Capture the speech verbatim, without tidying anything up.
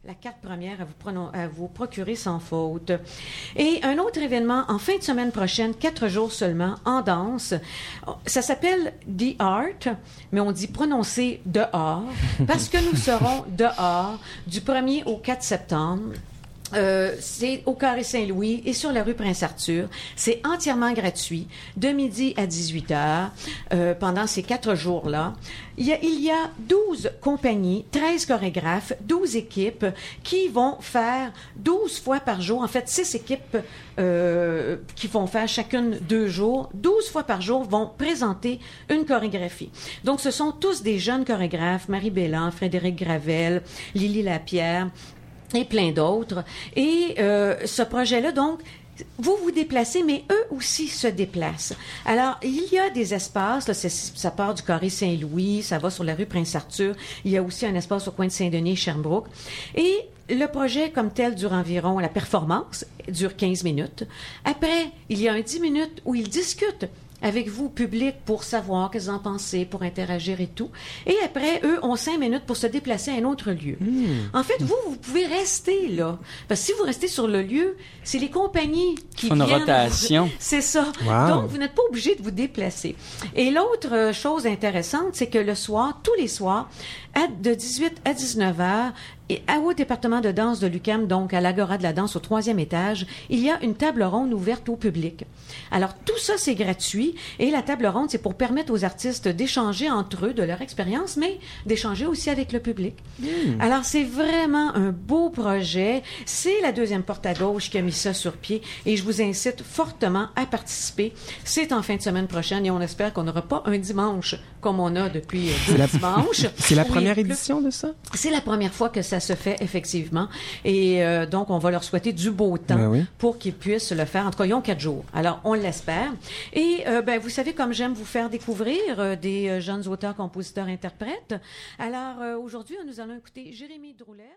la carte première à vous, pronon- à vous procurer sans faute. Et un autre événement en fin de semaine prochaine, quatre jours seulement, en danse. Ça s'appelle The Art, mais on dit prononcer dehors, parce que nous serons dehors du premier au quatre septembre. Euh, c'est au Carré Saint-Louis et sur la rue Prince-Arthur. C'est entièrement gratuit, de midi à dix-huit heures, euh, pendant ces quatre jours-là. Il y a, il y a douze compagnies, treize chorégraphes, douze équipes qui vont faire douze fois par jour. En fait, six équipes euh, qui vont faire chacune deux jours. douze fois par jour vont présenter une chorégraphie. Donc, ce sont tous des jeunes chorégraphes, Marie Bélan, Frédéric Gravel, Lily Lapierre, et plein d'autres. Et euh, ce projet-là, donc, vous vous déplacez, mais eux aussi se déplacent. Alors, il y a des espaces, là, c'est, ça part du Carré Saint-Louis, ça va sur la rue Prince-Arthur, il y a aussi un espace au coin de Saint-Denis et Sherbrooke. Et le projet comme tel dure environ, la performance dure quinze minutes. Après, il y a un dix minutes où ils discutent avec vous, public, pour savoir qu'est-ce que vous en pensez, pour interagir et tout. Et après, eux ont cinq minutes pour se déplacer à un autre lieu. Mmh. En fait, vous, vous pouvez rester là. Parce que si vous restez sur le lieu, c'est les compagnies qui Une viennent... rotation. C'est ça. Wow. Donc, vous n'êtes pas obligé de vous déplacer. Et l'autre chose intéressante, c'est que le soir, tous les soirs, à, de dix-huit à dix-neuf heures, et au département de danse de l'U Q A M, donc à l'Agora de la danse au troisième étage, il y a une table ronde ouverte au public. Alors, tout ça, c'est gratuit. Et la table ronde, c'est pour permettre aux artistes d'échanger entre eux de leur expérience, mais d'échanger aussi avec le public. Mmh. Alors, c'est vraiment un beau projet. C'est la deuxième porte à gauche qui a mis ça sur pied. Et je vous incite fortement à participer. C'est en fin de semaine prochaine et on espère qu'on n'aura pas un dimanche comme on a depuis deux la... dimanches. C'est la Oui, première plus... édition de ça? C'est la première fois que ça se fait, effectivement. Et euh, donc, on va leur souhaiter du beau temps ben oui. pour qu'ils puissent le faire. En tout cas, ils ont quatre jours. Alors, on l'espère. Et, euh, ben, vous savez, comme j'aime vous faire découvrir euh, des euh, jeunes auteurs, compositeurs, interprètes. Alors, euh, aujourd'hui, nous allons écouter Jérémy Droulet.